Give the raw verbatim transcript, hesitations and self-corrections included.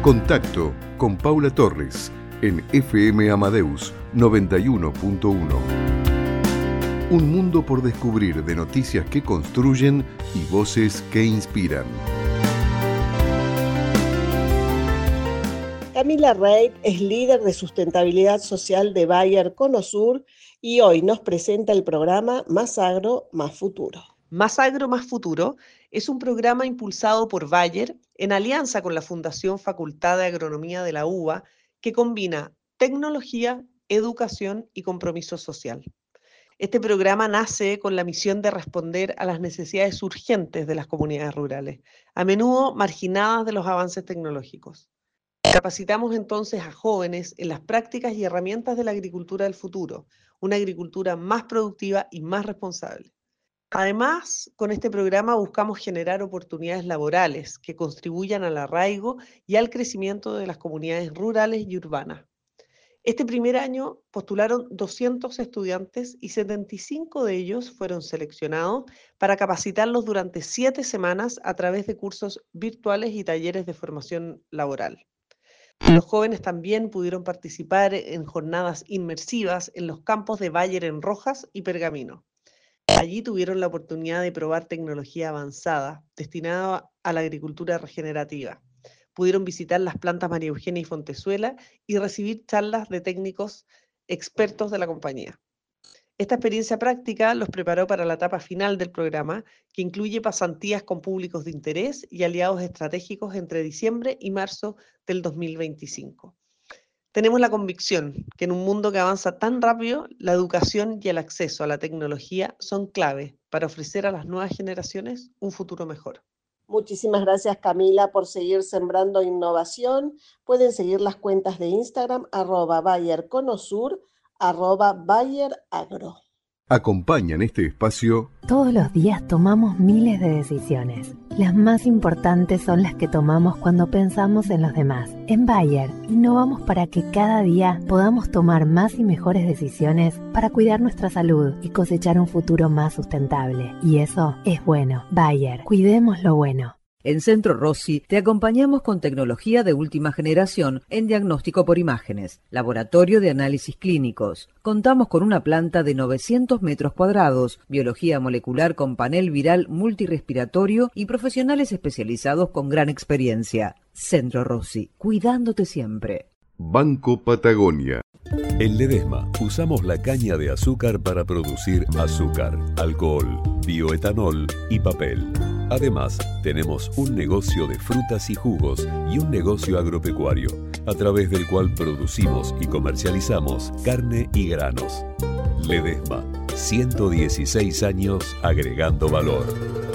Contacto con Paula Torres en F M Amadeus noventa y uno punto uno. Un mundo por descubrir de noticias que construyen y voces que inspiran. Camila Reid es líder de sustentabilidad social de Bayer Conosur y hoy nos presenta el programa Más Agro, Más Futuro. Más Agro, Más Futuro es un programa impulsado por Bayer en alianza con la Fundación Facultad de Agronomía de la U B A que combina tecnología, educación y compromiso social. Este programa nace con la misión de responder a las necesidades urgentes de las comunidades rurales, a menudo marginadas de los avances tecnológicos. Capacitamos entonces a jóvenes en las prácticas y herramientas de la agricultura del futuro, una agricultura más productiva y más responsable. Además, con este programa buscamos generar oportunidades laborales que contribuyan al arraigo y al crecimiento de las comunidades rurales y urbanas. Este primer año postularon doscientos estudiantes y setenta y cinco de ellos fueron seleccionados para capacitarlos durante siete semanas a través de cursos virtuales y talleres de formación laboral. Los jóvenes también pudieron participar en jornadas inmersivas en los campos de Bayer en Rojas y Pergamino. Allí tuvieron la oportunidad de probar tecnología avanzada destinada a la agricultura regenerativa. Pudieron visitar las plantas María Eugenia y Fontezuela y recibir charlas de técnicos expertos de la compañía. Esta experiencia práctica los preparó para la etapa final del programa, que incluye pasantías con públicos de interés y aliados estratégicos entre diciembre y marzo del dos mil veinticinco. Tenemos la convicción que en un mundo que avanza tan rápido, la educación y el acceso a la tecnología son clave para ofrecer a las nuevas generaciones un futuro mejor. Muchísimas gracias, Camila, por seguir sembrando innovación. Pueden seguir las cuentas de Instagram, arroba Bayer Conosur, arroba Bayer Agro. Acompañan este espacio. Todos los días tomamos miles de decisiones. Las más importantes son las que tomamos cuando pensamos en los demás. En Bayer, innovamos para que cada día podamos tomar más y mejores decisiones para cuidar nuestra salud y cosechar un futuro más sustentable. Y eso es bueno. Bayer, cuidemos lo bueno. En Centro Rossi te acompañamos con tecnología de última generación en diagnóstico por imágenes, laboratorio de análisis clínicos. Contamos con una planta de novecientos metros cuadrados, biología molecular con panel viral multirrespiratorio y profesionales especializados con gran experiencia. Centro Rossi, cuidándote siempre. Banco Patagonia. En Ledesma usamos la caña de azúcar para producir azúcar, alcohol, bioetanol y papel. Además, tenemos un negocio de frutas y jugos y un negocio agropecuario, a través del cual producimos y comercializamos carne y granos. Ledesma, ciento dieciséis años agregando valor.